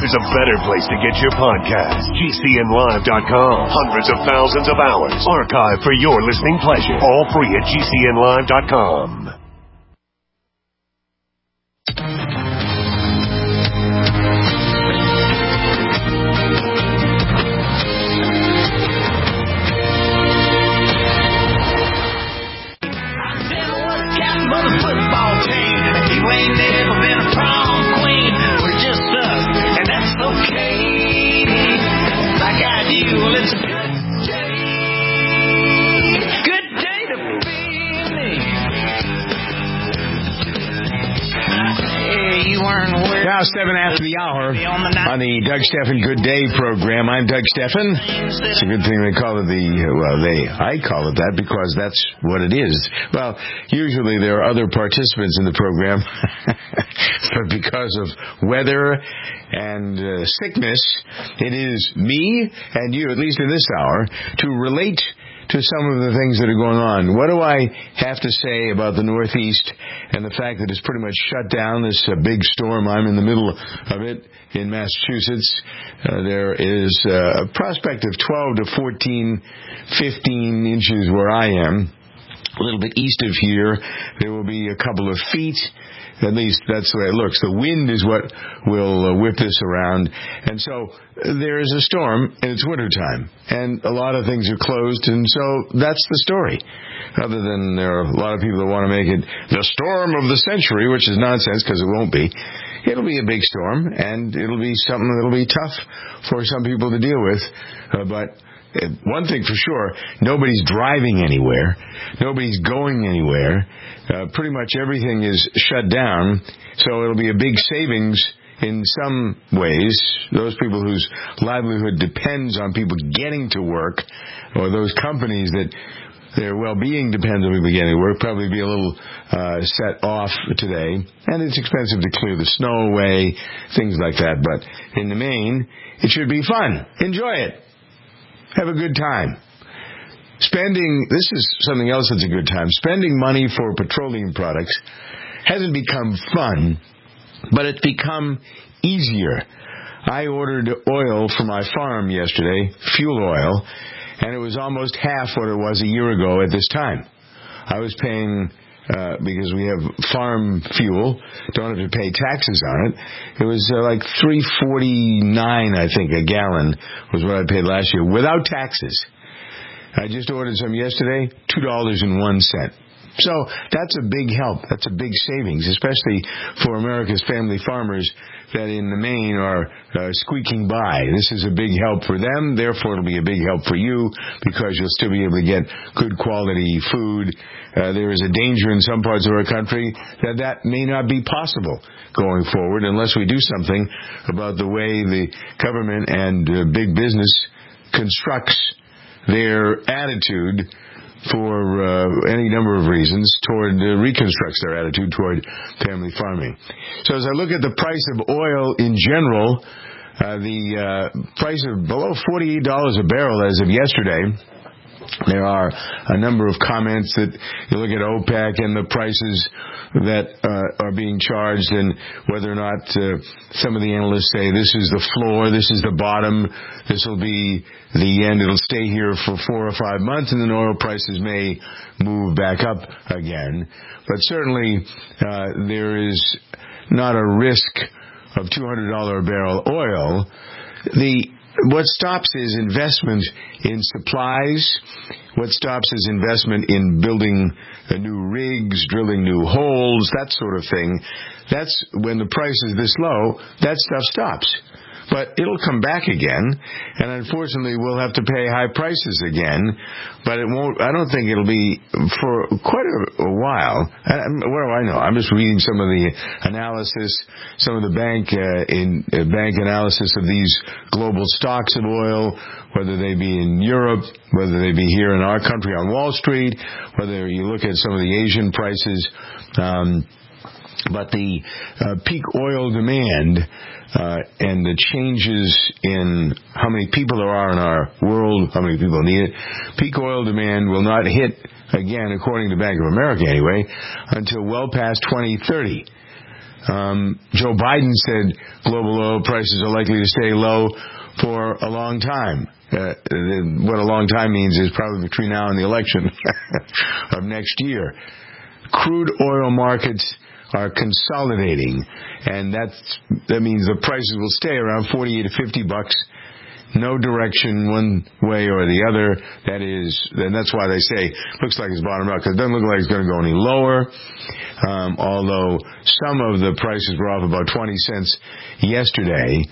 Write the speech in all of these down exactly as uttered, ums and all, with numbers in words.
there's a better place to get your podcast. G C N live dot com. Hundreds of thousands of hours archived for your listening pleasure. All free at G C N live dot com. Now, seven after the hour on the Doug Stephan Good Day program. I'm Doug Stephan. It's a good thing they call it the, well, they, I call it that because that's what it is. Well, usually there are other participants in the program, but because of weather and uh, sickness, it is me and you, at least in this hour, to relate to some of the things that are going on. What do I have to say about the Northeast and the fact that it's pretty much shut down, this uh, big storm? I'm in the middle of it in Massachusetts. Uh, there is uh, a prospect of twelve to fourteen, fifteen inches where I am. A little bit east of here, there will be a couple of feet. At least that's the way it looks. The wind is what will uh, whip this around. And so there is a storm, and it's wintertime. And a lot of things are closed, and so that's the story. Other than there are a lot of people that want to make it the storm of the century, which is nonsense because it won't be. It'll be a big storm, and it'll be something that'll be tough for some people to deal with. Uh, but one thing for sure, nobody's driving anywhere. Nobody's going anywhere. Uh, pretty much everything is shut down. So it'll be a big savings in some ways. Those people whose livelihood depends on people getting to work, or those companies that their well-being depends on people getting to work, probably be a little uh, set off today. And it's expensive to clear the snow away, things like that. But in the main, it should be fun. Enjoy it. Have a good time. Spending, this is something else that's a good time. Spending money for petroleum products hasn't become fun, but it's become easier. I ordered oil for my farm yesterday, fuel oil, and it was almost half what it was a year ago at this time. I was paying, uh, because we have farm fuel, don't have to pay taxes on it. It was uh, like three forty-nine, I think, a gallon was what I paid last year, without taxes. I just ordered some yesterday, two dollars and one cent. So that's a big help. That's a big savings, especially for America's family farmers that in the main are uh, squeaking by. This is a big help for them. Therefore, it'll be a big help for you because you'll still be able to get good quality food. Uh, there is a danger in some parts of our country that that may not be possible going forward unless we do something about the way the government and uh, big business constructs their attitude for uh, any number of reasons toward, uh, reconstructs their attitude toward family farming. So as I look at the price of oil in general, uh, the uh, price of below forty-eight dollars a barrel as of yesterday. There are a number of comments that you look at OPEC and the prices that uh, are being charged and whether or not uh, some of the analysts say this is the floor, this is the bottom, this will be the end, it'll stay here for four or five months and then oil prices may move back up again. But certainly uh, there is not a risk of two hundred dollars a barrel oil. The What stops is investment in supplies. What stops is investment in building uh, new rigs, drilling new holes, that sort of thing. That's when the price is this low, that stuff stops. But it'll come back again, and unfortunately we'll have to pay high prices again, but it won't, I don't think it'll be for quite a, a while. I, what do I know? I'm just reading some of the analysis, some of the bank uh, in uh, bank analysis of these global stocks of oil, whether they be in Europe, whether they be here in our country on Wall Street, whether you look at some of the Asian prices, um, but the uh, peak oil demand uh, and the changes in how many people there are in our world, how many people need it, peak oil demand will not hit again, according to Bank of America anyway, until well past twenty thirty. Um, Joe Biden said global oil prices are likely to stay low for a long time. Uh, what a long time means is probably between now and the election of next year. Crude oil markets are consolidating, and that's, that means the prices will stay around forty-eight to fifty bucks. No direction one way or the other. That is, and that's why they say looks like it's bottomed out, because it doesn't look like it's going to go any lower. Um, although some of the prices were off about twenty cents yesterday.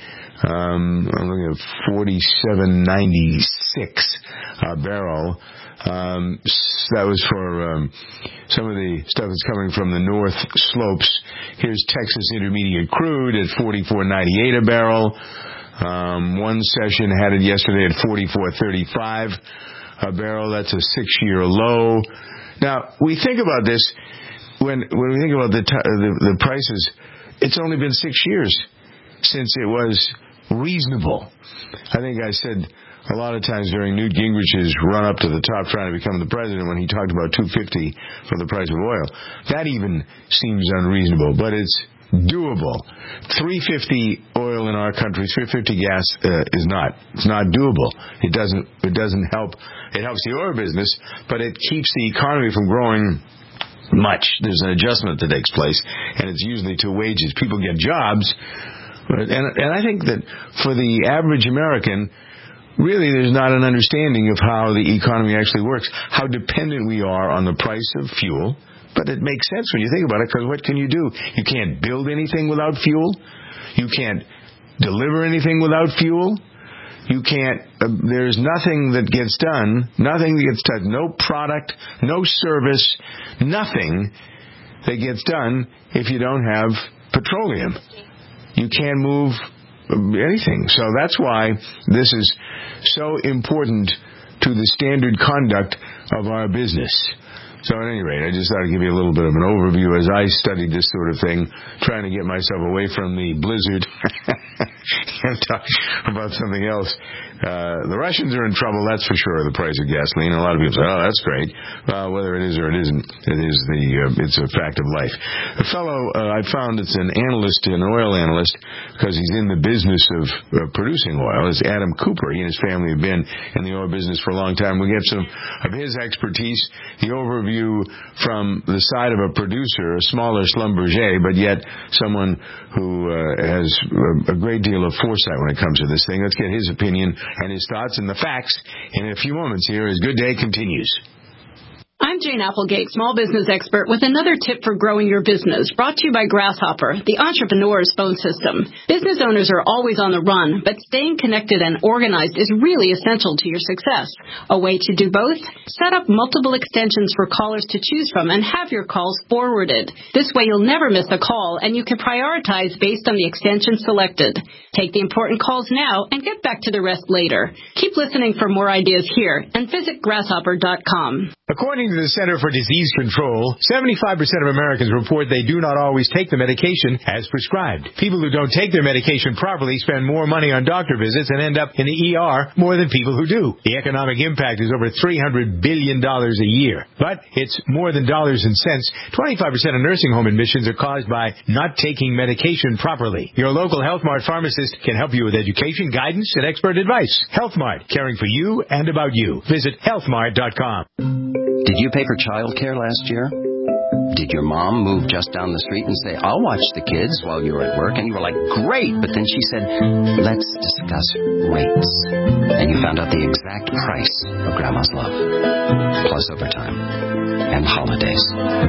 Um, I'm looking at forty-seven ninety-six a barrel. Um, that was for um, some of the stuff that's coming from the north slopes. Here's Texas Intermediate Crude at forty-four ninety-eight a barrel. Um, one session had it yesterday at forty-four thirty-five a barrel. That's a six-year low. Now, we think about this when when we think about the, t- the the prices. It's only been six years since it was reasonable. I think I said a lot of times during Newt Gingrich's run up to the top trying to become the president when he talked about two fifty for the price of oil. That even seems unreasonable, but it's doable. three fifty oil in our country, three fifty gas uh, is not. It's not doable. It doesn't. It doesn't help. It helps the oil business, but it keeps the economy from growing much. There's an adjustment that takes place, and it's usually to wages. People get jobs, and and I think that for the average American, really, there's not an understanding of how the economy actually works, how dependent we are on the price of fuel. But it makes sense when you think about it, because what can you do? You can't build anything without fuel. You can't deliver anything without fuel. You can't, uh, there's nothing that gets done, nothing that gets touched, no product, no service, nothing that gets done if you don't have petroleum. You can't move anything. So that's why this is so important to the standard conduct of our business. So at any rate, I just thought I'd give you a little bit of an overview as I studied this sort of thing, trying to get myself away from the blizzard and talk about something else. Uh, the Russians are in trouble, that's for sure, the price of gasoline. A lot of people say, oh, that's great. Well, whether it is or it isn't, it is the, uh, it's a fact of life. A fellow uh, I found, it's an analyst, an oil analyst, because he's in the business of uh, producing oil, is Adam Cooper. He and his family have been in the oil business for a long time. We get some of his expertise, the overview from the side of a producer, a smaller Schlumberger, but yet someone who uh, has a, a great deal of foresight when it comes to this thing. Let's get his opinion and his thoughts and the facts in a few moments here as Good Day continues. I'm Jane Applegate, small business expert, with another tip for growing your business, brought to you by Grasshopper, the entrepreneur's phone system. Business owners are always on the run, but staying connected and organized is really essential to your success. A way to do both? Set up multiple extensions for callers to choose from and have your calls forwarded. This way you'll never miss a call, and you can prioritize based on the extension selected. Take the important calls now and get back to the rest later. Keep listening for more ideas here, and visit grasshopper dot com. According to the Center for Disease Control, seventy-five percent of Americans report they do not always take the medication as prescribed. People who don't take their medication properly spend more money on doctor visits and end up in the E R more than people who do. The economic impact is over three hundred billion dollars a year. But it's more than dollars and cents. twenty-five percent of nursing home admissions are caused by not taking medication properly. Your local Health Mart pharmacist can help you with education, guidance, and expert advice. Health Mart, caring for you and about you. Visit health mart dot com. Did you pay for child care last year? Did your mom move just down the street and say, I'll watch the kids while you're at work? And you were like, great. But then she said, let's discuss rates. And you found out the exact price of Grandma's love, plus overtime and holidays.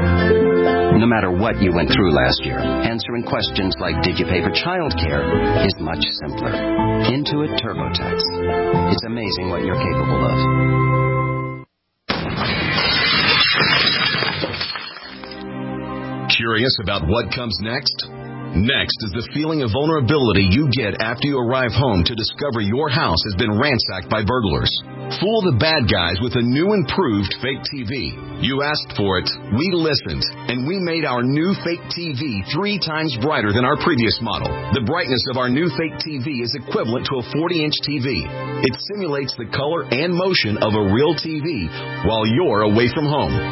No matter what you went through last year, answering questions like, did you pay for child care, is much simpler. Intuit TurboTax. It's amazing what you're capable of. Curious about what comes next? Next is the feeling of vulnerability you get after you arrive home to discover your house has been ransacked by burglars. Fool the bad guys with a new improved fake T V. You asked for it, we listened, and we made our new fake T V three times brighter than our previous model. The brightness of our new fake T V is equivalent to a forty-inch T V. It simulates the color and motion of a real T V while you're away from home. And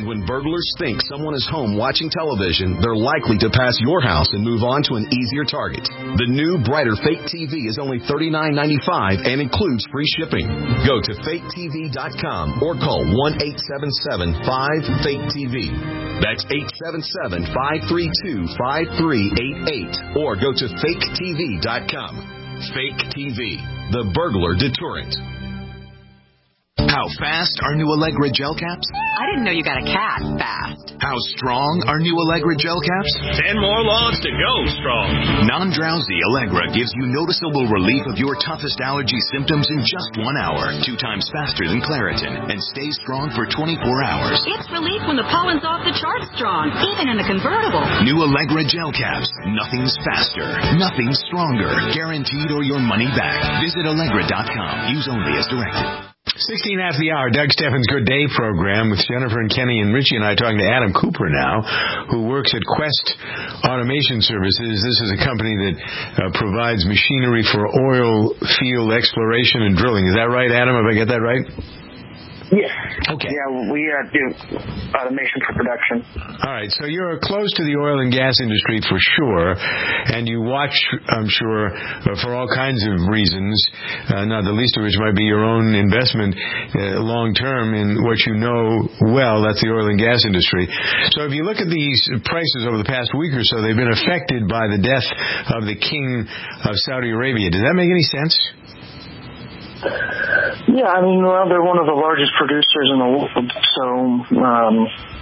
And when burglars think someone is home watching television, they're likely to pass your house and move on to an easier target. The new, brighter Fake T V is only thirty-nine ninety-five and includes free shipping. Go to fake T V dot com or call one eight seven seven five fake T V. That's eight seven seven five three two five three eight eight or go to fake T V dot com. Fake T V, the burglar deterrent. How fast are new Allegra gel caps? I didn't know you got a cat fast. How strong are new Allegra gel caps? Ten more logs to go strong. Non-drowsy Allegra gives you noticeable relief of your toughest allergy symptoms in just one hour. Two times faster than Claritin and stays strong for twenty-four hours. It's relief when the pollen's off the charts strong, even in the convertible. New Allegra gel caps. Nothing's faster. Nothing's stronger. Guaranteed or your money back. Visit Allegra dot com. Use only as directed. sixteen after the hour, Doug Steffen's Good Day program with Jennifer and Kenny and Richie and I talking to Adam Cooper now, who works at Quest Automation Services. This is a company that uh, provides machinery for oil field exploration and drilling. Is that right, Adam? Have I get that right? Yes. Okay. Yeah, we uh, do automation for production. All right. So you're close to the oil and gas industry for sure, and you watch, I'm sure, uh, for all kinds of reasons, uh, not the least of which might be your own investment uh, long term in what you know well, that's the oil and gas industry. So if you look at these prices over the past week or so, they've been affected by the death of the king of Saudi Arabia. Does that make any sense? Yeah, I mean, well, they're one of the largest producers in the world, so, um,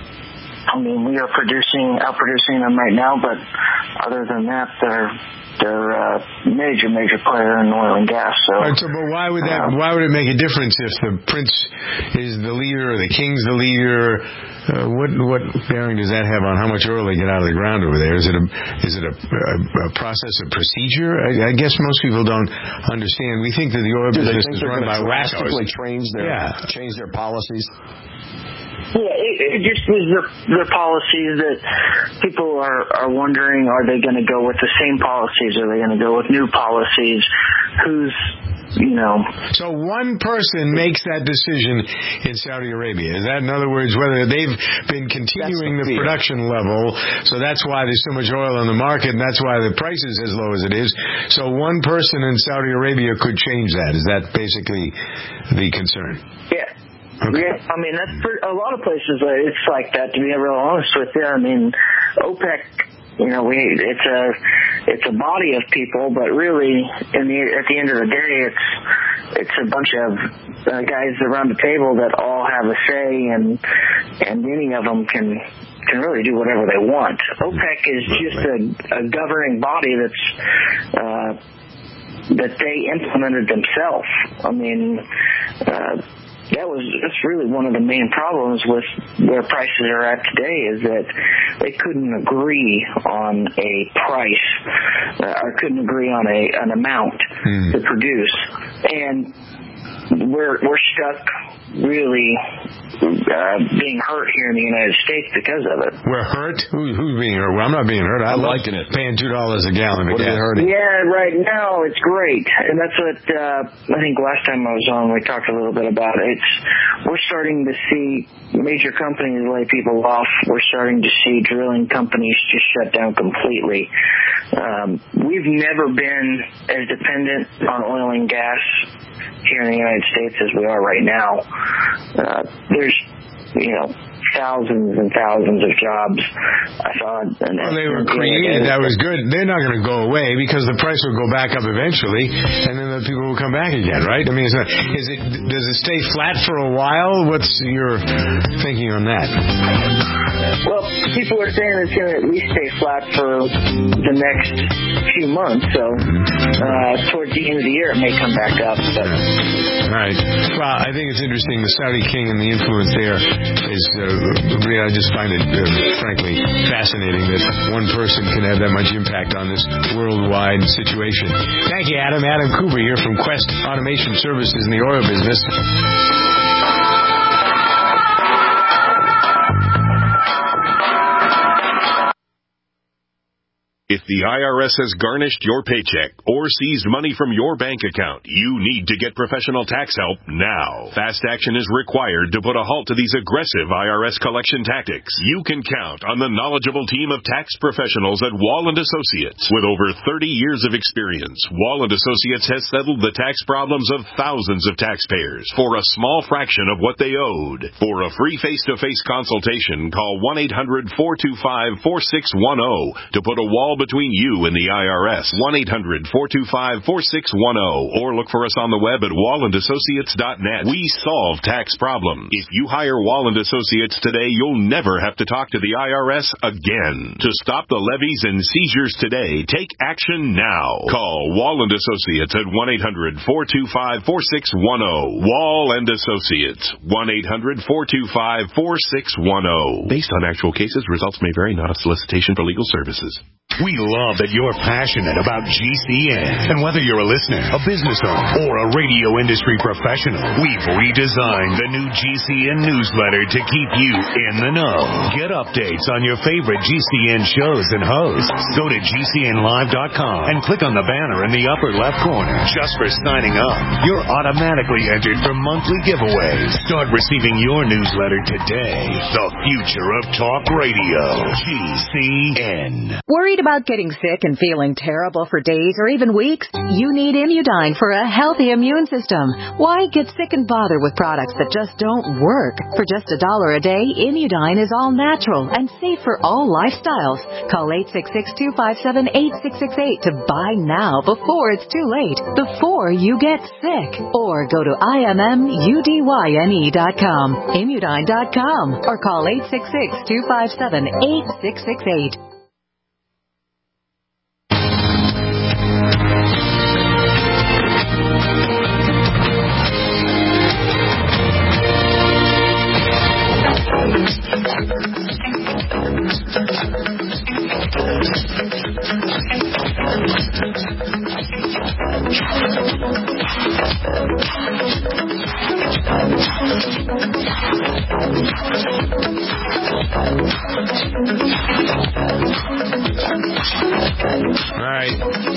I mean, we are producing, outproducing them right now, but other than that, they're, they're a major, major player in oil and gas, so. Right, so, but why would that, uh, why would it make a difference if the prince is the leader or the king's the leader? Uh, what what bearing does that have on how much oil they get out of the ground over there? Is it a is it a, a, a process of procedure? I, I guess most people don't understand. We think that the oil Do business is run by wackos. Change their yeah. change their policies. Yeah, it, it just is the the policies that people are are wondering: are they going to go with the same policies? Are they going to go with new policies? Who's You know. So one person makes that decision in Saudi Arabia. Is that, in other words, whether they've been continuing the, the production level, so that's why there's so much oil on the market, and that's why the price is as low as it is. So one person in Saudi Arabia could change that. Is that basically the concern? Yeah. Okay. Yeah, I mean, that's for a lot of places. It's like that. To be real honest with you, I mean, OPEC. You know, we it's a it's a body of people, but really, in the at the end of the day, it's it's a bunch of uh, guys around the table that all have a say, and and any of them can can really do whatever they want. OPEC is just a, a governing body that's uh, that they implemented themselves. I mean. Uh, That was that's really one of the main problems with where prices are at today is that they couldn't agree on a price uh, or couldn't agree on a an amount hmm. to produce, and we're we're stuck really uh, being hurt here in the United States because of it. We're hurt? Who, who's being hurt? Well, I'm not being hurt. I I'm love liking it. Paying two dollars a gallon of gas. Yeah, right now it's great, and that's what uh, I think last time I was on we talked a little bit about it. It's we're starting to see major companies lay people off. We're starting to see drilling companies just shut down completely. Um, we've never been as dependent on oil and gas here in the United States as we are right now. Uh, there's, you know, thousands and thousands of jobs. I thought. And, well, they were created. That was good. They're not going to go away because the price will go back up eventually, and then the people will come back again, right? I mean, is, not, is it does it stay flat for a while? What's your thinking on that? Well, people are saying it's going to at least stay flat for the next few months. So uh, towards the end of the year, it may come back up. But. Right. Well, I think it's interesting. The Saudi king and the influence there is. Uh, really, I just find it, uh, frankly, fascinating that one person can have that much impact on this worldwide situation. Thank you, Adam. Adam Cooper here from Quest Automation Services in the oil business. If the I R S has garnished your paycheck or seized money from your bank account, you need to get professional tax help now. Fast action is required to put a halt to these aggressive I R S collection tactics. You can count on the knowledgeable team of tax professionals at Wall and Associates. With over thirty years of experience, Wall and Associates has settled the tax problems of thousands of taxpayers for a small fraction of what they owed. For a free face-to-face consultation, call one eight hundred, four two five, four six one zero to put a wall between you and the I R S. one eight hundred, four two five, four six one zero or look for us on the web at wall and associates dot net. We solve tax problems. If you hire Wall and Associates today, you'll never have to talk to the I R S again. To stop the levies and seizures today, take action now. Call Wall and Associates at one eight hundred, four two five, four six one zero. Wall and Associates, one eight hundred, four two five, four six one zero. Based on actual cases, results may vary, not a solicitation for legal services. We love that you're passionate about G C N. And whether you're a listener, a business owner, or a radio industry professional, we've redesigned the new G C N newsletter to keep you in the know. Get updates on your favorite G C N shows and hosts. Go to G C N live dot com and click on the banner in the upper left corner. Just for signing up, you're automatically entered for monthly giveaways. Start receiving your newsletter today. The future of talk radio. G C N. Worried about getting sick and feeling terrible for days or even weeks? You need Immudyne for a healthy immune system. Why get sick and bother with products that just don't work? For just a dollar a day, Immudyne is all natural and safe for all lifestyles. Call eight six six, two five seven, eight six six eight to buy now before it's too late, before you get sick. Or go to I M M U D Y N E dot com, Immudyne dot com, or call eight six six, two five seven, eight six six eight. Right.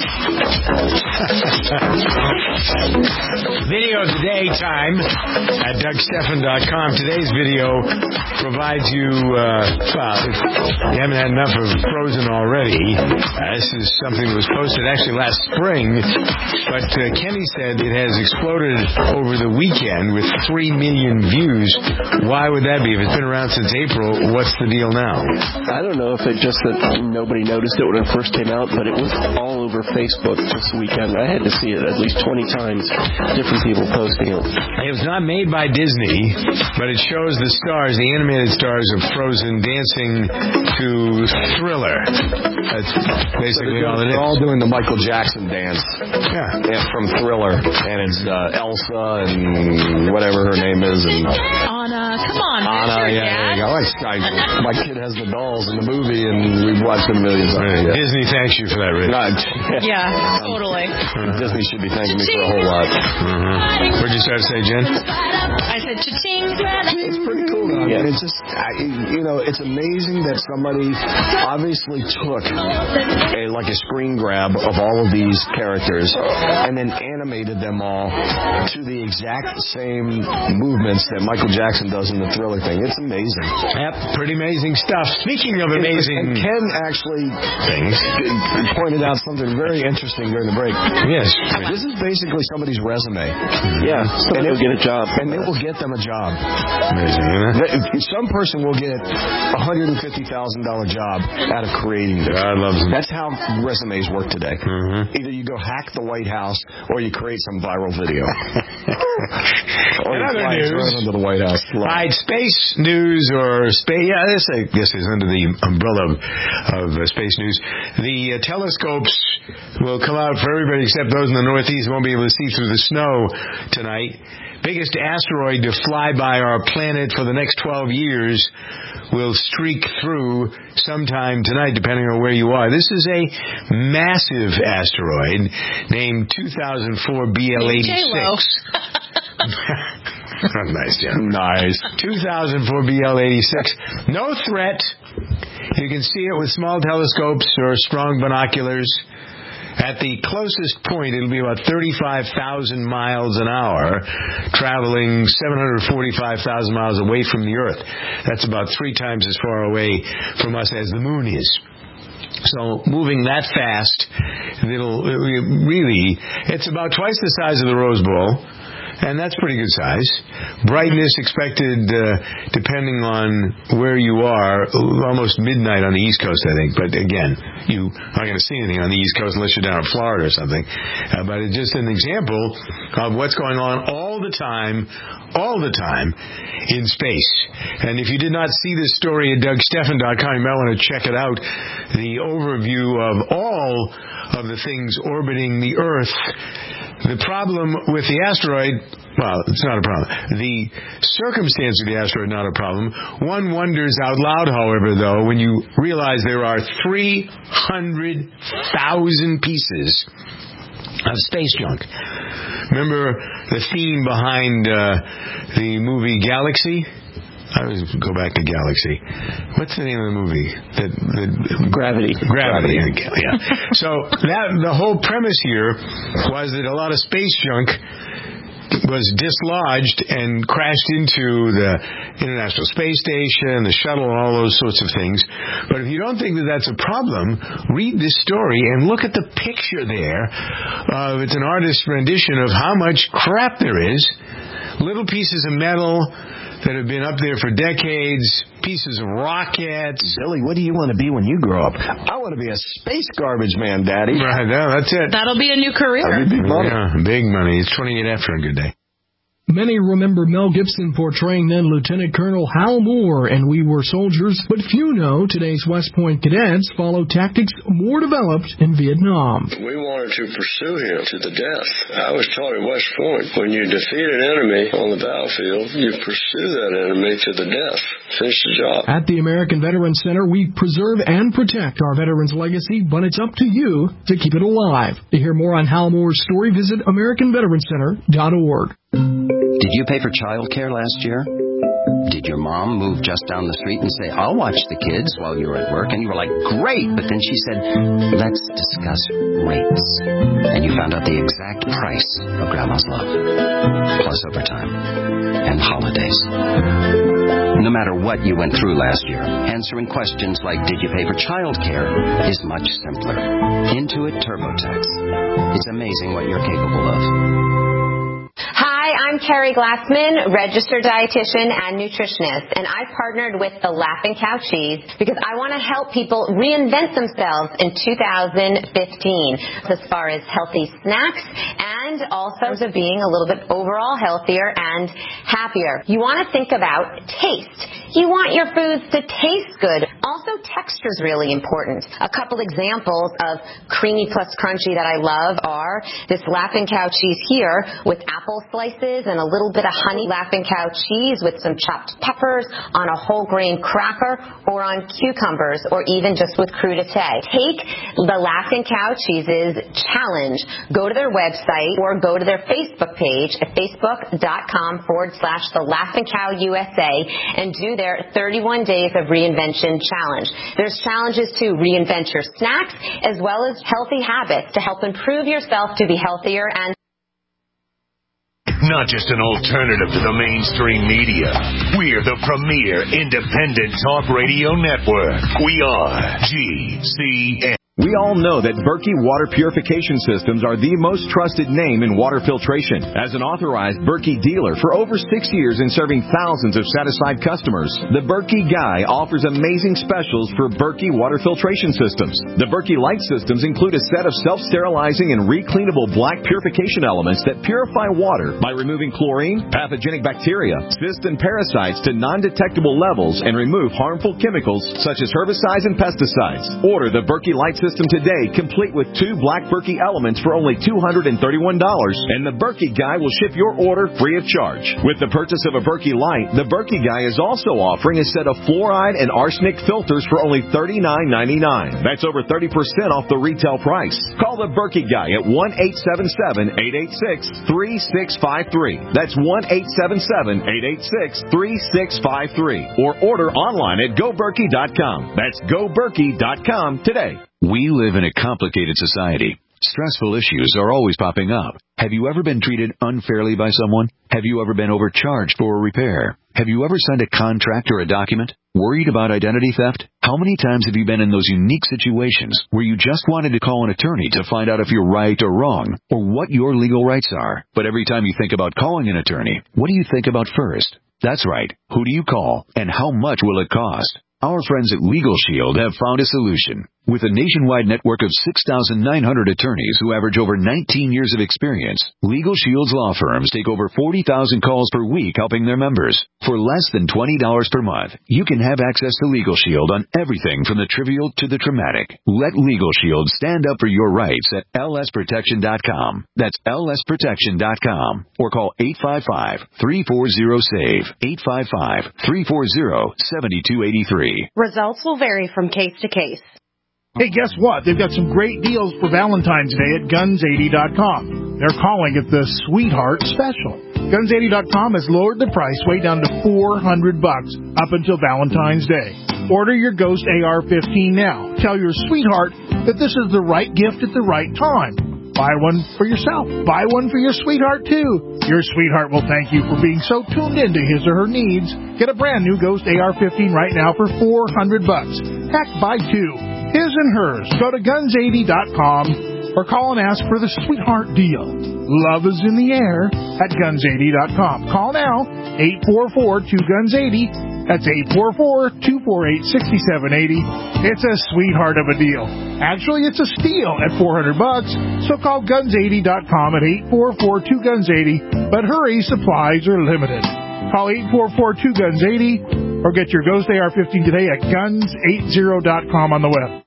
Video of the day time at Doug Stephan dot com. Today's video provides you, uh, well, if you haven't had enough of Frozen already, uh, this is something that was posted actually last spring, but uh, Kenny said it has exploded over the weekend with three million views. Why would that be? If it's been around since April, what's the deal now? I don't know if it's just that nobody noticed it when it first came out, but it was all over Facebook this weekend. I had to see it at least twenty times, different people posting it. It was not made by Disney, but it shows the stars, the animated stars of Frozen dancing to Thriller. That's basically so all it is. They're all doing the Michael Jackson dance. Yeah. yeah from Thriller. And it's uh, Elsa and whatever her name is. And Anna. Come on. Anna, yeah, there you go. I, I, my kid has the dolls in the movie, and we've watched them millions of times. Yeah. Disney thanks you for that, Rich. Yeah, totally. Uh, Disney should be thanking me for a whole lot. Mm-hmm. What did you start to say, Jen? I said cha-ching. It's pretty cool. Yeah. It's just, I, you know, it's amazing that somebody obviously took a, like a screen grab of all of these characters and then animated them all to the exact same movements that Michael Jackson does in the Thriller thing. It's amazing. Yep, pretty amazing stuff. Speaking of amazing and Ken actually things, pointed out something very interesting during the break. Yes. This is basically somebody's resume. Yeah, and they'll get a job. And it will get them a job. Amazing, isn't it? Some person will get a one hundred fifty thousand dollars job out of creating this. God loves them. That's how resumes work today. Mm-hmm. Either you go hack the White House or you create some viral video. or you other fly news. right under the White House. All right, space news or space, yeah, this, I guess is under the umbrella of, of uh, space news. The uh, telescopes will come out for everybody except those in the Northeast who won't be able to see through the snow tonight. Biggest asteroid to fly by our planet for the next twelve years will streak through sometime tonight, depending on where you are. This is a massive asteroid named two thousand four B L eighty-six. Nice, Jen. Nice. two thousand four B L eighty-six. No threat. You can see it with small telescopes or strong binoculars. At the closest point, it'll be about thirty-five thousand miles an hour, traveling seven hundred forty-five thousand miles away from the Earth. That's about three times as far away from us as the moon is. So moving that fast, it'll it really, it's about twice the size of the Rose Bowl. And that's pretty good size. Brightness expected, uh, depending on where you are, almost midnight on the East Coast, I think. But again, you aren't going to see anything on the East Coast unless you're down in Florida or something. Uh, but it's just an example of what's going on all the time, all the time in space. And if you did not see this story at Doug Steffen dot com, you might want to check it out. The overview of all of the things orbiting the Earth. The problem with the asteroid, well, it's not a problem. The circumstance of the asteroid, not a problem. One wonders out loud, however, though, when you realize there are three hundred thousand pieces of space junk. Remember the theme behind uh, the movie Galaxy? I always go back to Galaxy. What's the name of the movie? That, that, Gravity. Gravity. Gravity. Yeah. So that the whole premise here was that a lot of space junk was dislodged and crashed into the International Space Station, the shuttle, and all those sorts of things. But if you don't think that that's a problem, read this story and look at the picture there. Uh, it's an artist's rendition of how much crap there is. Little pieces of metal that have been up there for decades, pieces of rockets. Billy, what do you want to be when you grow up? I want to be a space garbage man, Daddy. Right, yeah, that's it. That'll be a new career. That'll be big money. Yeah, big money. It's twenty-eight after a good day. Many remember Mel Gibson portraying then Lieutenant Colonel Hal Moore in We Were Soldiers, but few know today's West Point cadets follow tactics more developed in Vietnam. We wanted to pursue him to the death. I was taught at West Point, when you defeat an enemy on the battlefield, you pursue that enemy to the death. Finish the job. At the American Veterans Center, we preserve and protect our veterans' legacy, but it's up to you to keep it alive. To hear more on Hal Moore's story, visit American Veterans Center dot org. Did you pay for child care last year? Did your mom move just down the street and say, I'll watch the kids while you're at work? And you were like, great. But then she said, let's discuss rates. And you found out the exact price of Grandma's love, plus overtime and holidays. No matter what you went through last year, answering questions like, did you pay for child care, is much simpler. Intuit TurboTax. It's amazing what you're capable of. Hi, I'm Carrie Glassman, registered dietitian and nutritionist, and I've partnered with the Laughing Cow Cheese because I want to help people reinvent themselves in two thousand fifteen as far as healthy snacks and also of being a little bit overall healthier and happier. You want to think about taste. You want your foods to taste good. Also, texture is really important. A couple examples of creamy plus crunchy that I love are this Laughing Cow cheese here with apple slices and a little bit of honey. Laughing Cow cheese with some chopped peppers on a whole grain cracker or on cucumbers or even just with crudité. Take the Laughing Cow Cheeses challenge. Go to their website or go to their Facebook page at facebook.com forward slash the Laughing Cow U S A and do their thirty-one days of reinvention challenge. There's challenges to reinvent your snacks as well as healthy habits to help improve yourself to be healthier and not just an alternative to the mainstream media. We're the premier independent talk radio network. We are G C N. We all know that Berkey Water Purification Systems are the most trusted name in water filtration. As an authorized Berkey dealer for over six years and serving thousands of satisfied customers, the Berkey Guy offers amazing specials for Berkey Water Filtration Systems. The Berkey Light Systems include a set of self-sterilizing and recleanable black purification elements that purify water by removing chlorine, pathogenic bacteria, cysts, and parasites to non-detectable levels and remove harmful chemicals such as herbicides and pesticides. Order the Berkey Light Systems system today, complete with two Black Berkey elements for only two hundred thirty-one dollars, and the Berkey Guy will ship your order free of charge. With the purchase of a Berkey Light, the Berkey Guy is also offering a set of fluoride and arsenic filters for only thirty-nine ninety-nine. That's over thirty percent off the retail price. Call the Berkey Guy at one eight seven seven, eight eight six, three six five three. That's one eight seven seven, eight eight six, three six five three. Or order online at go berkey dot com. That's go berkey dot com today. We live in a complicated society. Stressful issues are always popping up. Have you ever been treated unfairly by someone? Have you ever been overcharged for a repair? Have you ever signed a contract or a document? Worried about identity theft? How many times have you been in those unique situations where you just wanted to call an attorney to find out if you're right or wrong, or what your legal rights are? But every time you think about calling an attorney, what do you think about first? That's right. Who do you call, and how much will it cost? Our friends at Legal Shield have found a solution. With a nationwide network of six thousand nine hundred attorneys who average over nineteen years of experience, Legal Shield's law firms take over forty thousand calls per week helping their members. For less than twenty dollars per month, you can have access to Legal Shield on everything from the trivial to the traumatic. Let Legal Shield stand up for your rights at L S protection dot com. That's L S protection dot com. Or call eight five five, three four zero, SAVE, eight five five, three four zero, seven two eight three. Results will vary from case to case. Hey, guess what? They've got some great deals for Valentine's Day at guns eighty dot com. They're calling it the Sweetheart Special. guns eighty dot com has lowered the price way down to four hundred bucks up until Valentine's Day. Order your Ghost A R fifteen now. Tell your sweetheart that this is the right gift at the right time. Buy one for yourself. Buy one for your sweetheart, too. Your sweetheart will thank you for being so tuned into his or her needs. Get a brand new Ghost A R fifteen right now for four hundred bucks. Heck, buy two. His and hers. Go to guns eighty dot com or call and ask for the Sweetheart deal. Love is in the air at guns eighty dot com. Call now, eight four four, two guns eighty. That's eight four four, two four eight, six seven eight zero. It's a sweetheart of a deal. Actually, it's a steal at four hundred bucks. So call guns eighty dot com at eight four four, two guns eighty. But hurry, supplies are limited. Call eight four four, two guns eighty or get your Ghost A R fifteen today at guns eighty dot com on the web.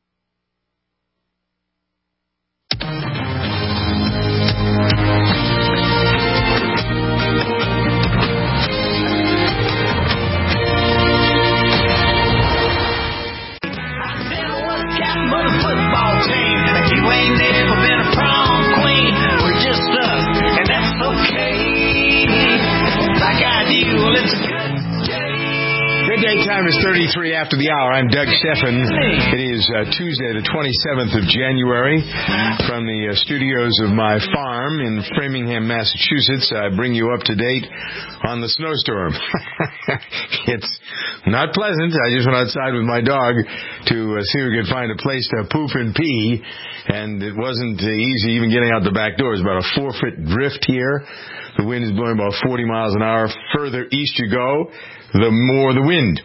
Time is thirty-three after the hour. I'm Doug Stephan. It is uh, Tuesday, the twenty-seventh of January. From the uh, studios of my farm in Framingham, Massachusetts, I bring you up to date on the snowstorm. It's not pleasant. I just went outside with my dog to uh, see if we could find a place to poop and pee, and it wasn't uh, easy even getting out the back door. It's about a four-foot drift here. The wind is blowing about forty miles an hour. Further east you go, the more the wind.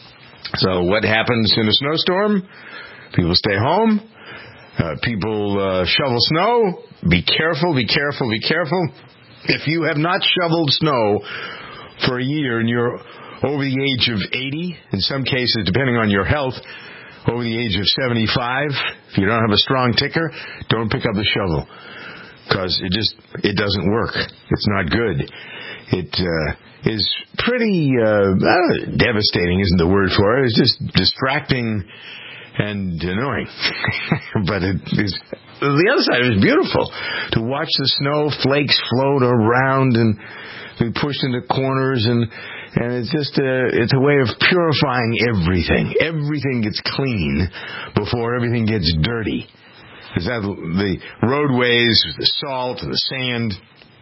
So what happens in a snowstorm? People stay home. Uh, people uh, shovel snow. Be careful, be careful, be careful. If you have not shoveled snow for a year and you're over the age of eighty, in some cases, depending on your health, over the age of seventy-five, if you don't have a strong ticker, don't pick up the shovel. Because it just, it doesn't work. It's not good. It uh, is pretty, uh, I don't know, devastating isn't the word for it. It's just distracting and annoying. But it is, the other side is beautiful. To watch the snow flakes float around and be pushed into corners, and and it's just a, it's a way of purifying everything. Everything gets clean before everything gets dirty. Is that the roadways, the salt, the sand,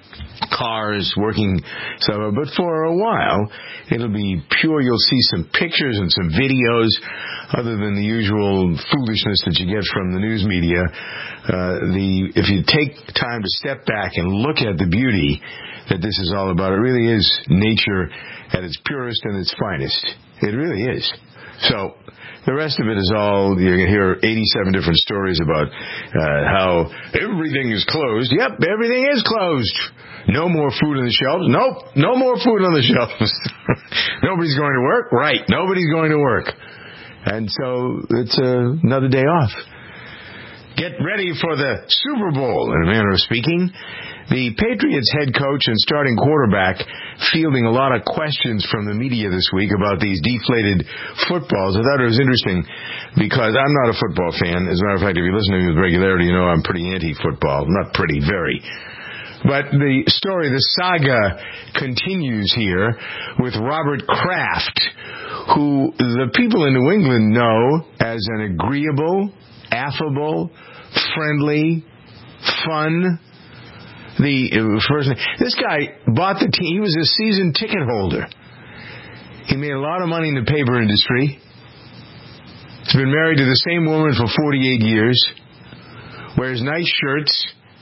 cars working, so, but for a while it'll be pure. You'll see some pictures and some videos, other than the usual foolishness that you get from the news media. Uh, the if you take time to step back and look at the beauty that this is all about, it really is nature at its purest and its finest. It really is. So the rest of it is all, you're going to hear eighty-seven different stories about uh, how everything is closed. Yep, everything is closed. No more food on the shelves. Nope, no more food on the shelves. Nobody's going to work. Right, nobody's going to work. And so it's uh, another day off. Get ready for the Super Bowl, in a manner of speaking. The Patriots head coach and starting quarterback fielding a lot of questions from the media this week about these deflated footballs. I thought it was interesting because I'm not a football fan. As a matter of fact, if you listen to me with regularity, you know I'm pretty anti-football. Not pretty, very. But the story, the saga continues here with Robert Kraft, who the people in New England know as an agreeable, affable, friendly, fun. The first, this guy bought the team. He was a season ticket holder. He made a lot of money in the paper industry. He's been married to the same woman for forty-eight years. Wears nice shirts.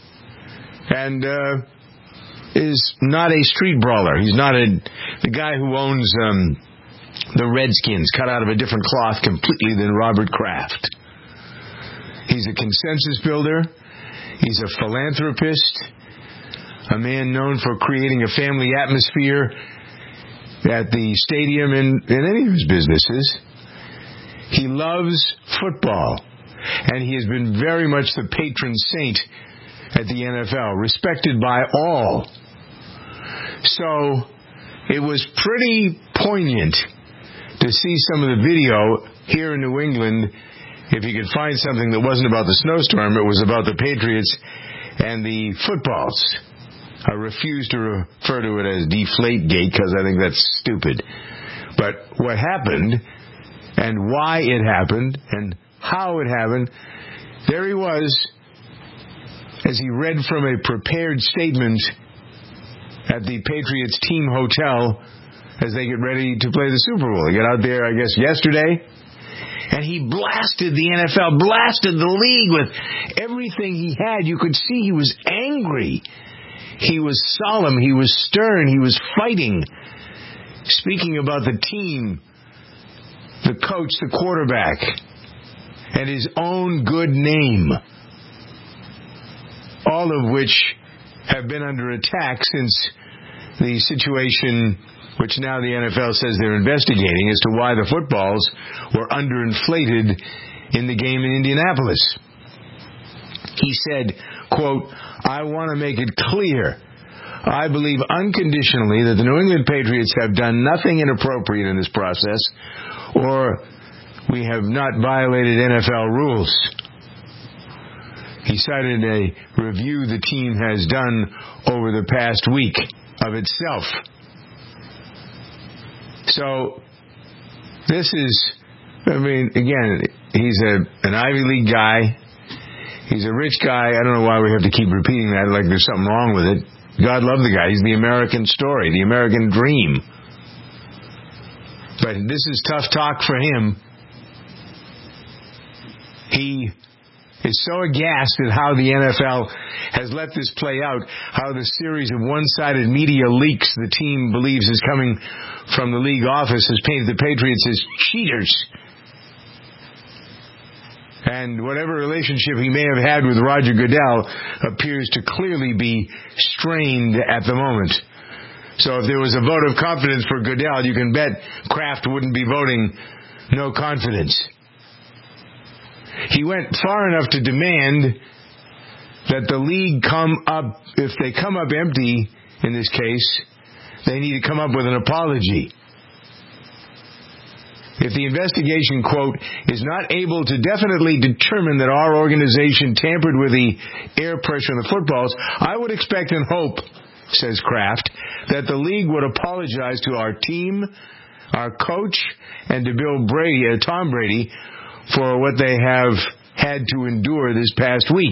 And uh, is not a street brawler. He's not a the guy who owns um, the Redskins, cut out of a different cloth completely than Robert Kraft. He's a consensus builder. He's a philanthropist. A man known for creating a family atmosphere at the stadium and in any of his businesses. He loves football. And he has been very much the patron saint at the N F L, respected by all. So it was pretty poignant to see some of the video here in New England. If you could find something that wasn't about the snowstorm, it was about the Patriots and the footballs. I refuse to refer to it as Deflategate because I think that's stupid. But what happened and why it happened and how it happened, there he was as he read from a prepared statement at the Patriots team hotel as they get ready to play the Super Bowl. They got out there, I guess, yesterday. And he blasted the N F L, blasted the league with everything he had. You could see he was angry. He was solemn. He was stern. He was fighting. Speaking about the team, the coach, the quarterback, and his own good name. All of which have been under attack since the situation which now the N F L says they're investigating as to why the footballs were underinflated in the game in Indianapolis. He said, quote, I want to make it clear, I believe unconditionally that the New England Patriots have done nothing inappropriate in this process, or we have not violated N F L rules. He cited a review the team has done over the past week of itself. So, this is, I mean, again, he's a an Ivy League guy. He's a rich guy. I don't know why we have to keep repeating that like there's something wrong with it. God love the guy. He's the American story, the American dream. But this is tough talk for him. He is so aghast at how the N F L has let this play out, how the series of one-sided media leaks the team believes is coming from the league office has painted the Patriots as cheaters. And whatever relationship he may have had with Roger Goodell appears to clearly be strained at the moment. So if there was a vote of confidence for Goodell, you can bet Kraft wouldn't be voting no confidence. He went far enough to demand that the league come up, if they come up empty in this case, they need to come up with an apology. If the investigation, quote, is not able to definitely determine that our organization tampered with the air pressure in the footballs, I would expect and hope, says Kraft, that the league would apologize to our team, our coach, and to Bill Brady, uh, Tom Brady, for what they have had to endure this past week.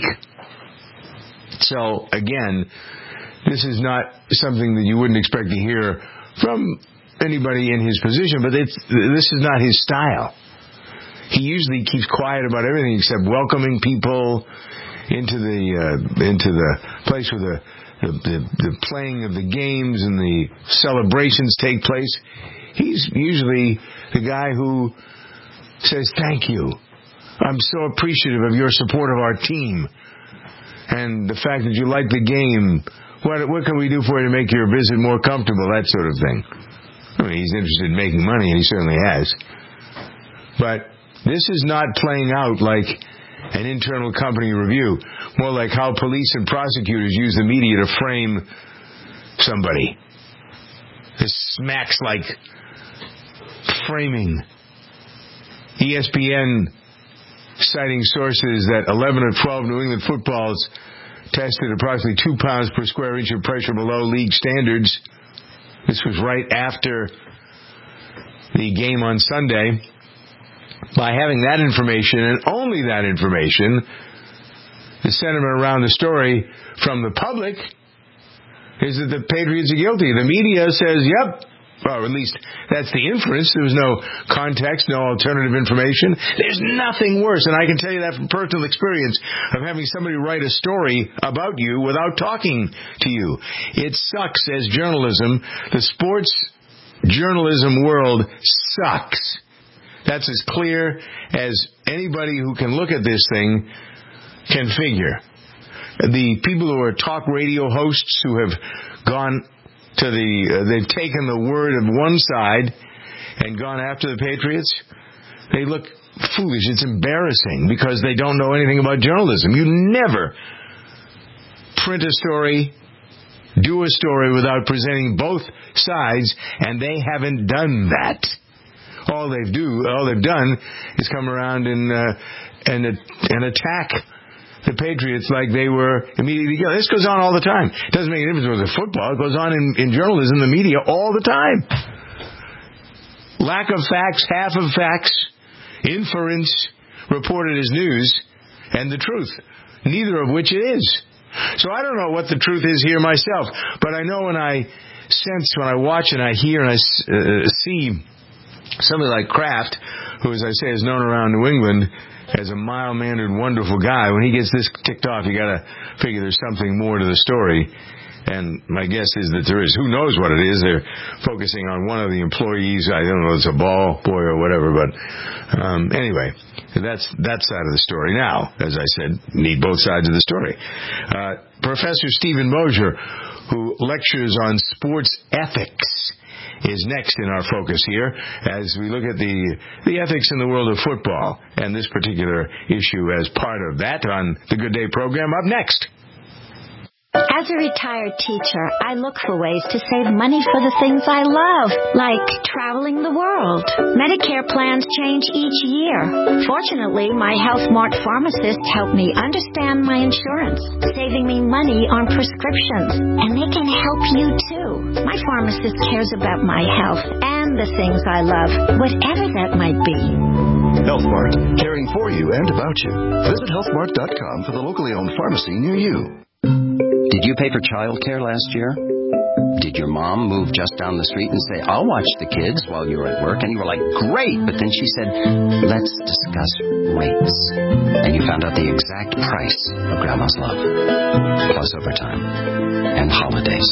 So, again, this is not something that you wouldn't expect to hear from anybody in his position, but it's, this is not his style. He usually keeps quiet about everything except welcoming people into the uh, into the place where the, the, the, the playing of the games and the celebrations take place. He's usually the guy who says, thank you. I'm so appreciative of your support of our team. And the fact that you like the game. What, what can we do for you to make your visit more comfortable? That sort of thing. I mean, he's interested in making money, and he certainly has. But this is not playing out like an internal company review. More like how police and prosecutors use the media to frame somebody. This smacks like framing. E S P N citing sources that eleven of twelve New England footballs tested approximately two pounds per square inch of pressure below league standards. This was right after the game on Sunday. By having that information, and only that information, the sentiment around the story from the public is that the Patriots are guilty. The media says, yep, or at least that's the inference. There was no context, no alternative information. There's nothing worse, and I can tell you that from personal experience of having somebody write a story about you without talking to you. It sucks as journalism. The sports journalism world sucks. That's as clear as anybody who can look at this thing can figure. The people who are talk radio hosts who have gone to the, uh, they've taken the word of one side and gone after the Patriots, they look foolish. It's embarrassing because they don't know anything about journalism. You never print a story, do a story without presenting both sides, and they haven't done that. All they've do, all they've done is come around and uh, and and attack the Patriots like they were immediately guilty. This goes on all the time. It doesn't make any difference with football. It goes on in, in journalism, the media, all the time. Lack of facts, half of facts, inference reported as news, and the truth, neither of which it is. So I don't know what the truth is here myself, but I know when I sense, when I watch and I hear and I uh, see somebody like Kraft, who, as I say, is known around New England as a mild-mannered, wonderful guy, when he gets this ticked off, you got to figure there's something more to the story. And my guess is that there is. Who knows what it is? They're focusing on one of the employees. I don't know if it's a ball boy or whatever, but um, anyway, that's that side of the story. Now, as I said, need both sides of the story. Uh, Professor Stephen Mosier, who lectures on sports ethics, is next in our focus here as we look at the the ethics in the world of football and this particular issue as part of that on the Good Day program. Up next. As a retired teacher, I look for ways to save money for the things I love, like traveling the world. Medicare plans change each year. Fortunately, my HealthMart pharmacist helped me understand my insurance, saving me money on prescriptions. And they can help you, too. My pharmacist cares about my health and the things I love, whatever that might be. HealthMart, caring for you and about you. Visit health mart dot com for the locally owned pharmacy near you. Did you pay for childcare last year? Did your mom move just down the street and say, I'll watch the kids while you're at work? And you were like, great. But then she said, let's discuss rates. And you found out the exact price of Grandma's love, plus overtime and holidays.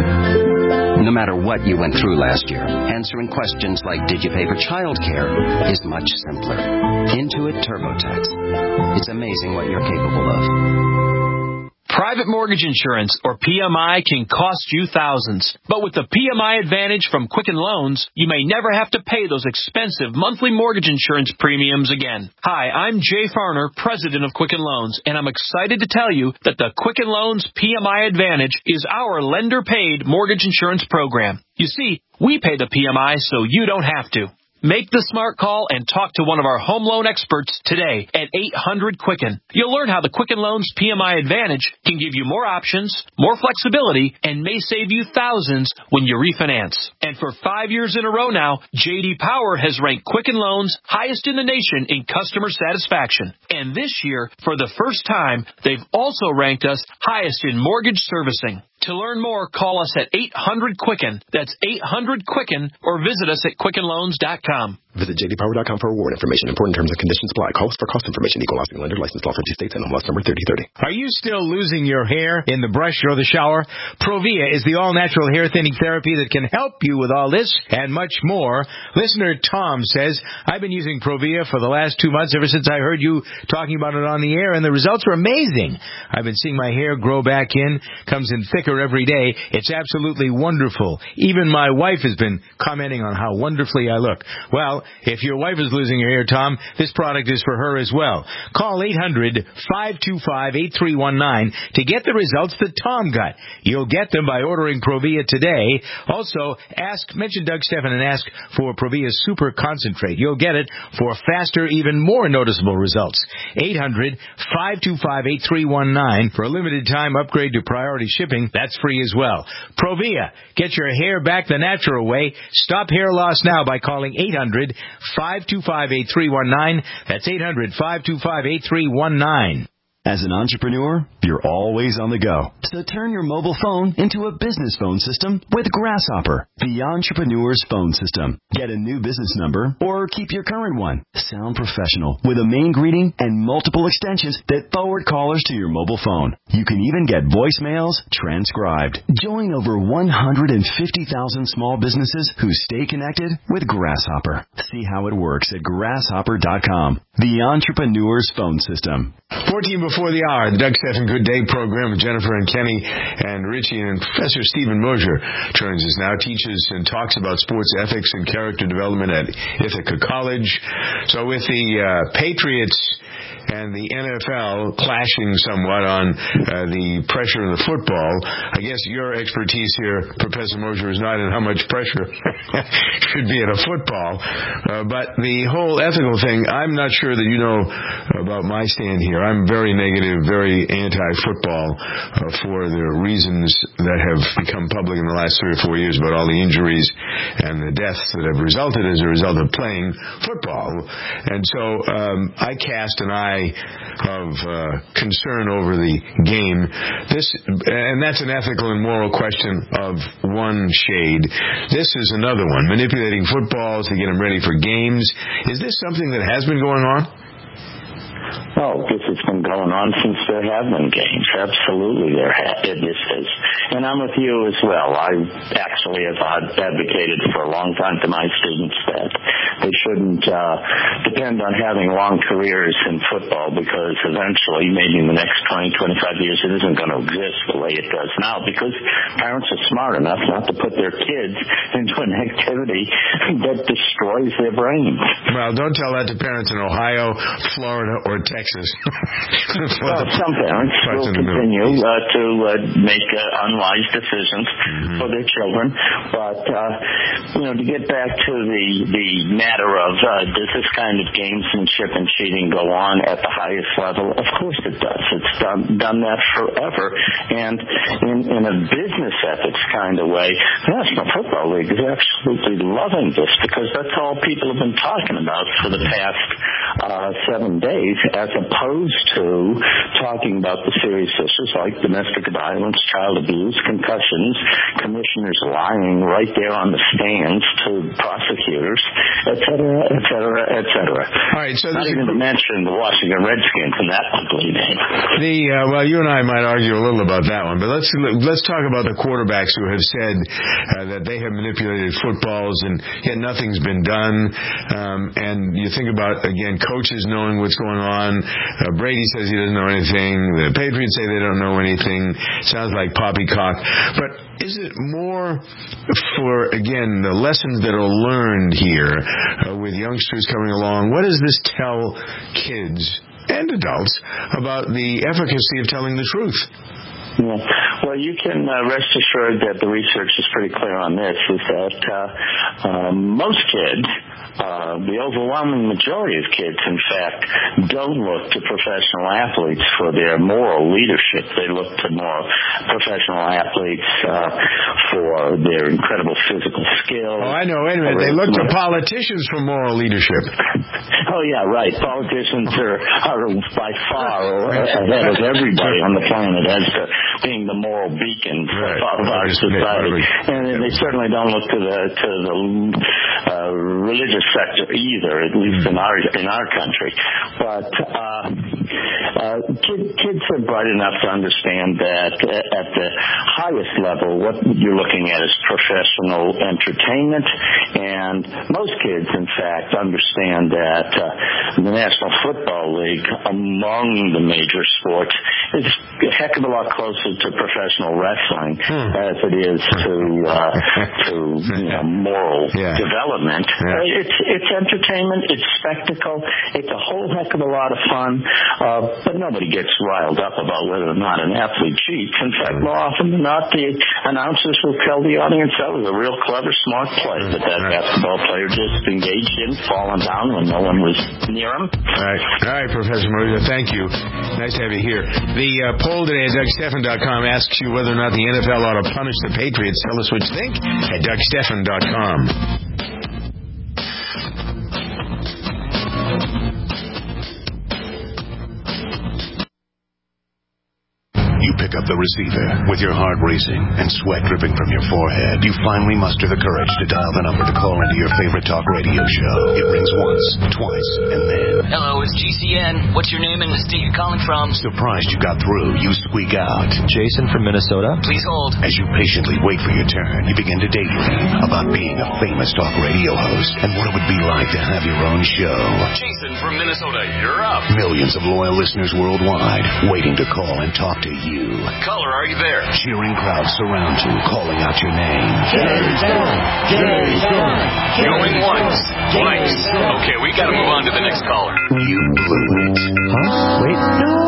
No matter what you went through last year, answering questions like, did you pay for childcare, is much simpler. Intuit TurboTax. It's amazing what you're capable of. Private mortgage insurance, or P M I, can cost you thousands. But with the P M I Advantage from Quicken Loans, you may never have to pay those expensive monthly mortgage insurance premiums again. Hi, I'm Jay Farner, president of Quicken Loans, and I'm excited to tell you that the Quicken Loans P M I Advantage is our lender-paid mortgage insurance program. You see, we pay the P M I so you don't have to. Make the smart call and talk to one of our home loan experts today at eight hundred Quicken. You'll learn how the Quicken Loans P M I Advantage can give you more options, more flexibility, and may save you thousands when you refinance. And for five years in a row now, J D Power has ranked Quicken Loans highest in the nation in customer satisfaction. And this year, for the first time, they've also ranked us highest in mortgage servicing. To learn more, call us at eight hundred Quicken. That's eight hundred Quicken, or visit us at quicken loans dot com. Visit j d power dot com for award information. Important terms and conditions apply. Call us for cost information. Equal housing lender. Licensed law fifty states and M L S number thirty thirty. Are you still losing your hair in the brush or the shower? Provia is the all-natural hair thinning therapy that can help you with all this and much more. Listener Tom says, I've been using Provia for the last two months ever since I heard you talking about it on the air, and the results are amazing. I've been seeing my hair grow back in, comes in thicker better every day. It's absolutely wonderful. Even my wife has been commenting on how wonderfully I look. Well, if your wife is losing her hair, Tom, this product is for her as well. Call eight hundred, five two five, eight three one nine to get the results that Tom got. You'll get them by ordering Provia today. Also, ask, mention Doug Stephan and ask for Provia Super Concentrate. You'll get it for faster, even more noticeable results. eight hundred, five two five, eight three one nine. For a limited time upgrade to priority shipping, that's free as well. Provia, get your hair back the natural way. Stop hair loss now by calling eight hundred, five two five, eight three one nine. That's eight hundred, five two five, eight three one nine. As an entrepreneur, you're always on the go. So turn your mobile phone into a business phone system with Grasshopper, the entrepreneur's phone system. Get a new business number or keep your current one. Sound professional with a main greeting and multiple extensions that forward callers to your mobile phone. You can even get voicemails transcribed. Join over one hundred fifty thousand small businesses who stay connected with Grasshopper. See how it works at grasshopper dot com. The entrepreneur's phone system. fourteen before the hour, the Doug Stephan Good Day program with Jennifer and Kenny and Richie, and Professor Stephen Mosier joins us now, teaches and talks about sports ethics and character development at Ithaca College. So with the uh, Patriots and the N F L clashing somewhat on uh, the pressure in the football, I guess your expertise here, Professor Mosier, is not in how much pressure should be at a football. Uh, but the whole ethical thing, I'm not sure that you know about my stand here. I'm very negative, very anti-football uh, for the reasons that have become public in the last three or four years about all the injuries and the deaths that have resulted as a result of playing football. And so um, I cast an eye of uh, concern over the game. This, and that's an ethical and moral question of one shade. This is another one, manipulating footballs to get them ready for games. Is this something that has been going on? Oh, this has been going on since there have been games. Absolutely, there ha- it is. And I'm with you as well. I actually have advocated for a long time to my students that they shouldn't uh, depend on having long careers in football, because eventually, maybe in the next twenty, twenty-five years, it isn't going to exist the way it does now, because parents are smart enough not to put their kids into an activity that destroys their brains. Well, don't tell that to parents in Ohio, Florida, or Texas. Well, some parents will continue uh, to uh, make uh, unwise decisions mm-hmm. for their children. But, uh, you know, to get back to the, the matter of uh, does this kind of gamesmanship and cheating go on at the highest level? Of course it does. It's done, done that forever. And in, in a business ethics kind of way, the National Football League is absolutely loving this, because that's all people have been talking about for the past uh, seven days, as opposed to talking about the serious issues like domestic violence, child abuse, concussions, commissioners lying right there on the stands to prosecutors, et cetera, et cetera, et cetera. All right, so not even to mention the Washington Redskins in that ugly name. The uh, well, you and I might argue a little about that one, but let's let's talk about the quarterbacks who have said uh, that they have manipulated footballs and yet nothing's been done. Um, and you think about, again, coaches knowing what's going on. Uh, Brady says he doesn't know anything. The Patriots say they don't know anything. Sounds like poppycock. But is it more for, again, the lessons that are learned here uh, with youngsters coming along? What does this tell kids and adults about the efficacy of telling the truth? Yeah. Well, you can uh, rest assured that the research is pretty clear on this, is that uh, uh, most kids, uh, the overwhelming majority of kids, in fact, don't look to professional athletes for their moral leadership. They look to more professional athletes uh, for their incredible physical skill. Oh, I know. Wait a minute. They look to politicians for moral leadership. Oh, yeah, right. Politicians are, are by far ahead of everybody on the planet as to being the moral beacon right. of our society. And they certainly don't look to the to the uh, religious sector either, at least in our in our country. But uh, uh, kids, kids are bright enough to understand that at the highest level, what you're looking at is professional entertainment. And most kids, in fact, understand that uh, the National Football League, among the major sports, it's a heck of a lot closer to professional wrestling hmm. as it is to uh, to you know, moral yeah. development. Yeah. It's it's entertainment, it's spectacle, it's a whole heck of a lot of fun, uh, but nobody gets riled up about whether or not an athlete cheats. In fact, more often than not, the announcers will tell the audience that was a real clever, smart play that that right. basketball player just engaged in, falling down when no one was near him. All right, all right, Professor Maruza, thank you. Nice to have you here. The uh, poll today at Doug Stephan dot com asks you whether or not the N F L ought to punish the Patriots. Tell us what you think at Doug Stephan dot com. You pick up the receiver with your heart racing and sweat dripping from your forehead. You finally muster the courage to dial the number to call into your favorite talk radio show. It rings once, twice, and then... Hello, it's G C N. What's your name and the state you're calling from? Surprised you got through, you squeak out. Jason from Minnesota. Please hold. As you patiently wait for your turn, you begin to daydream about being a famous talk radio host and what it would be like to have your own show. Jason from Minnesota, you're up. Millions of loyal listeners worldwide waiting to call and talk to you. Caller, are you there? Cheering crowds surround you, calling out your name. Jerry's going. Jerry's going. Going once, twice. Okay, we gotta move on to the next caller. You blew it. Huh? Wait.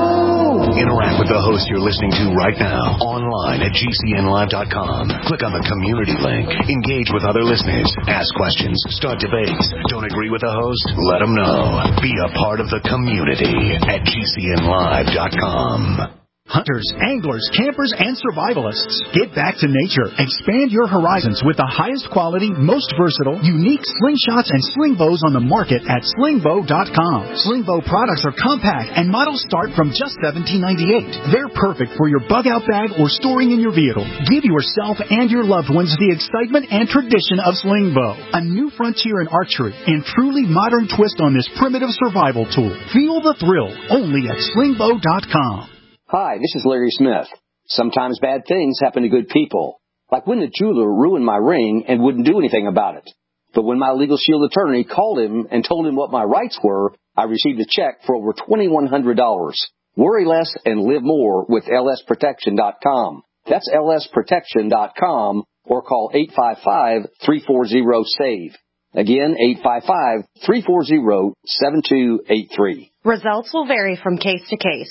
No! Interact with the host you're listening to right now, online at G C N live dot com. Click on the community link. Engage with other listeners. Ask questions. Start debates. Don't agree with the host? Let them know. Be a part of the community at G C N live dot com. Hunters, anglers, campers, and survivalists. Get back to nature. Expand your horizons with the highest quality, most versatile, unique slingshots and sling bows on the market at sling bow dot com. Sling bow products are compact and models start from just seventeen ninety-eight. They're perfect for your bug-out bag or storing in your vehicle. Give yourself and your loved ones the excitement and tradition of sling bow. A new frontier in archery and truly modern twist on this primitive survival tool. Feel the thrill only at sling bow dot com. Hi, this is Larry Smith. Sometimes bad things happen to good people. Like when the jeweler ruined my ring and wouldn't do anything about it. But when my Legal Shield attorney called him and told him what my rights were, I received a check for over twenty-one hundred dollars. Worry less and live more with L S protection dot com. That's L S protection dot com or call eight five five, three four zero, SAVE. Again, eight five five, three four zero, seven two eight three. Results will vary from case to case.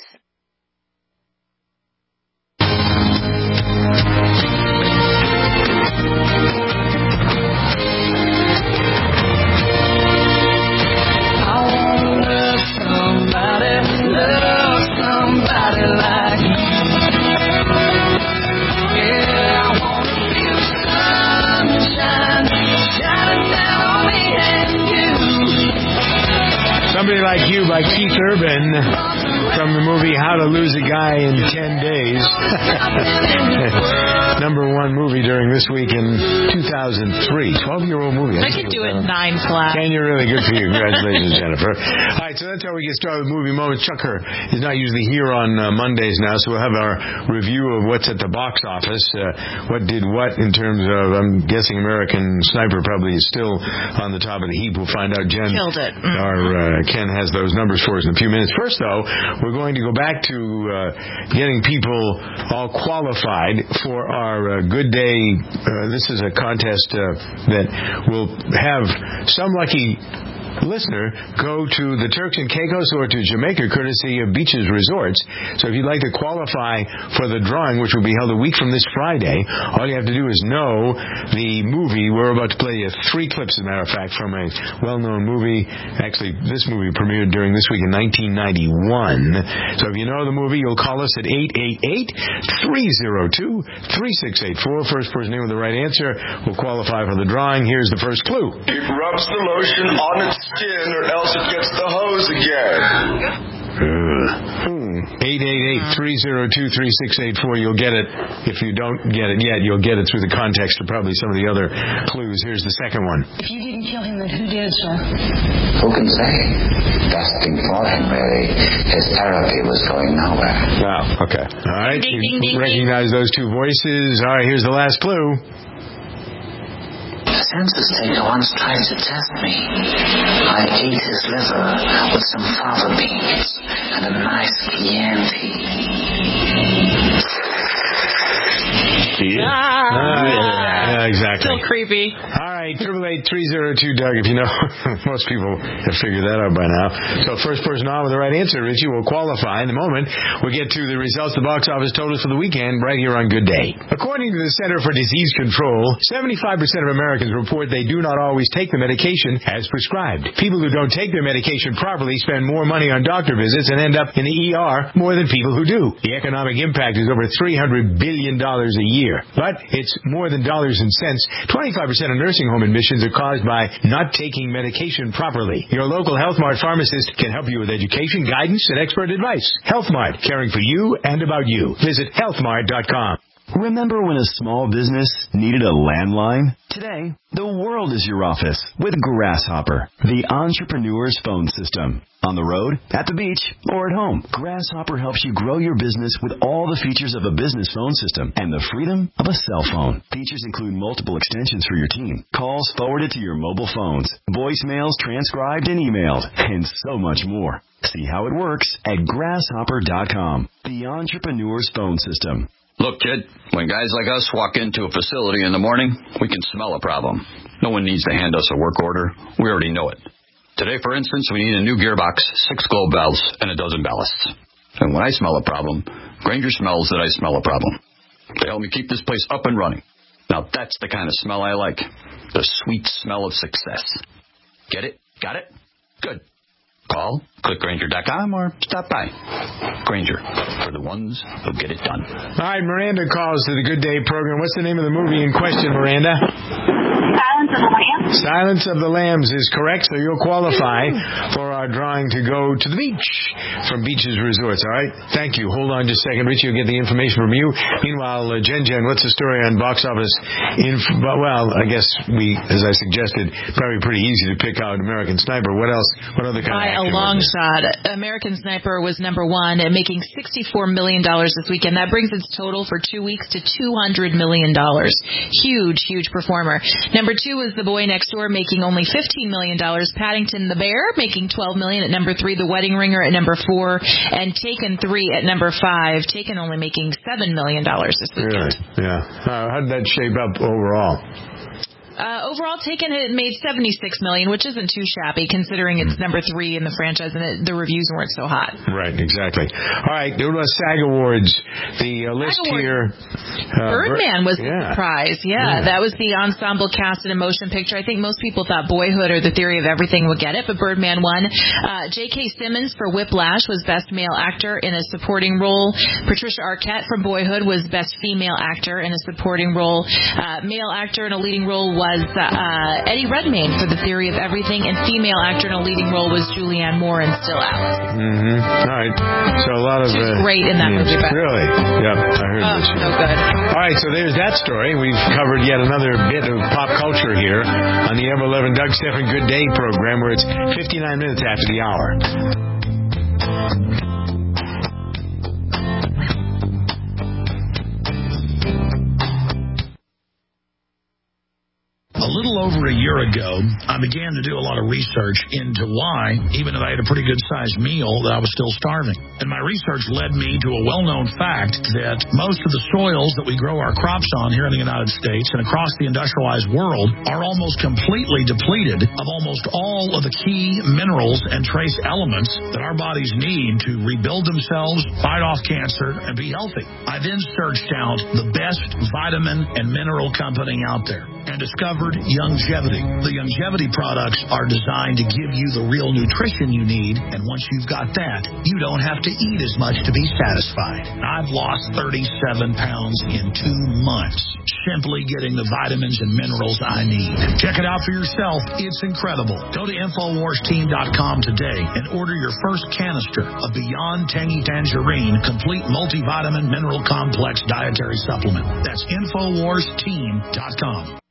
Somebody Like You by Keith Urban from the movie How to Lose a Guy in ten days. Number one movie during this week in two thousand three. twelve-year-old movie. I, I could do it nine flat. Can you really? Good for you. Congratulations, Jennifer. All right, so that's how we get started with Movie Moments. Chucker is not usually here on uh, Mondays now, so we'll have our review of what's at the box office. Uh, what did what in terms of, I'm guessing American Sniper probably is still on the top of the heap. We'll find out. Jen Killed it. Mm-hmm. Our uh, Ken has those numbers for us in a few minutes. First, though, we're going to go back to uh, getting people all qualified for our uh, Good Day. Uh, this is a contest uh, that will have some lucky listener go to the Turks and Caicos or to Jamaica, courtesy of Beaches Resorts. So if you'd like to qualify for the drawing, which will be held a week from this Friday, all you have to do is know the movie. We're about to play you three clips, as a matter of fact, from a well-known movie. Actually, this movie premiered during this week in nineteen ninety-one. So if you know the movie, you'll call us at eight eight eight, three oh two, three six eight four. First person in with the right answer will qualify for the drawing. Here's the first clue. It rubs the lotion on its skin or else it gets the hose again. eight eight eight, three oh two, three six eight four. You'll get it. If you don't get it yet, you'll get it through the context of probably some of the other clues. Here's the second one. If you didn't kill him, then who did, sir? Who can say? Best thing for him, really. His therapy was going nowhere. Wow, okay. All right, ding, you ding, ding, recognize those two voices. All right, here's the last clue. census taker once tried to test me. I ate his liver with some fava beans and a nice Chianti. Yeah. Ah, yeah. yeah, exactly. Still creepy. All right, triple eight three zero two Doug. If you know, most people have figured that out by now. So first person on with the right answer, Richie, will qualify. In the moment, we'll get to the results, the box office totals for the weekend right here on Good Day. According to the Center for Disease Control, seventy-five percent of Americans report they do not always take the medication as prescribed. People who don't take their medication properly spend more money on doctor visits and end up in the E R more than people who do. The economic impact is over three hundred billion dollars a year. But it's more than dollars and cents. twenty-five percent of nursing home admissions are caused by not taking medication properly. Your local Health Mart pharmacist can help you with education, guidance, and expert advice. Health Mart, caring for you and about you. Visit health mart dot com. Remember when a small business needed a landline? Today, the world is your office with Grasshopper, the entrepreneur's phone system. On the road, at the beach, or at home, Grasshopper helps you grow your business with all the features of a business phone system and the freedom of a cell phone. Features include multiple extensions for your team, calls forwarded to your mobile phones, voicemails transcribed and emailed, and so much more. See how it works at grasshopper dot com, the entrepreneur's phone system. Look, kid, when guys like us walk into a facility in the morning, we can smell a problem. No one needs to hand us a work order. We already know it. Today, for instance, we need a new gearbox, six globe valves, and a dozen ballasts. And when I smell a problem, Grainger smells that I smell a problem. They help me keep this place up and running. Now, that's the kind of smell I like. The sweet smell of success. Get it? Got it? Good. Call, click Grainger dot com, or stop by. Grainger, for the ones who get it done. All right, Miranda calls to the Good Day program. What's the name of the movie in question, Miranda? Silence of the Lambs. Silence of the Lambs is correct, so you'll qualify for our drawing to go to the beach from Beaches Resorts, all right? Thank you. Hold on just a second. Richie will get the information from you. Meanwhile, uh, Jen Jen, what's the story on box office? Inf- well, I guess we, as I suggested, probably pretty easy to pick out American Sniper. What else? What other kind By of a long shot. American Sniper was number one, making sixty-four million dollars this weekend. That brings its total for two weeks to two hundred million dollars. Huge, huge performer. Number two was The Boy Next Door, making only fifteen million dollars. Paddington the Bear, making twelve million dollars at number three. The Wedding Ringer at number four. And Taken three at number five. Taken only making seven million dollars this weekend. Really? Yeah. Uh, how did that shape up overall? Uh, overall, Taken had made seventy-six million dollars, which isn't too shabby considering it's number three in the franchise and it, the reviews weren't so hot. Right, exactly. All right, there was SAG Awards. The uh, list SAG here. Uh, Birdman was yeah. the prize. Yeah, yeah, that was the ensemble cast in a motion picture. I think most people thought Boyhood or The Theory of Everything would get it, but Birdman won. Uh, J K. Simmons for Whiplash was Best Male Actor in a Supporting Role. Patricia Arquette from Boyhood was Best Female Actor in a Supporting Role. Uh, male Actor in a Leading Role was was uh, Eddie Redmayne for The Theory of Everything, and female actor in a leading role was Julianne Moore in Still Alice. Mm-hmm. All right. So a lot of... She's uh, great in that yeah, movie. Really? Yep, I heard oh, that. so good. All right, so there's that story. We've covered yet another bit of pop culture here on the Ever Loving Doug Stephan Good Day program, where it's fifty-nine minutes after the hour. A little over a year ago, I began to do a lot of research into why, even if I had a pretty good-sized meal, that I was still starving. And my research led me to a well-known fact that most of the soils that we grow our crops on here in the United States and across the industrialized world are almost completely depleted of almost all of the key minerals and trace elements that our bodies need to rebuild themselves, fight off cancer, and be healthy. I then searched out the best vitamin and mineral company out there and discovered Youngevity. The Youngevity products are designed to give you the real nutrition you need, and once you've got that, you don't have to eat as much to be satisfied. I've lost thirty-seven pounds in two months, simply getting the vitamins and minerals I need. Check it out for yourself. It's incredible. Go to Infowars Team dot com today and order your first canister of Beyond Tangy Tangerine Complete Multivitamin Mineral Complex Dietary Supplement. That's Infowars Team dot com.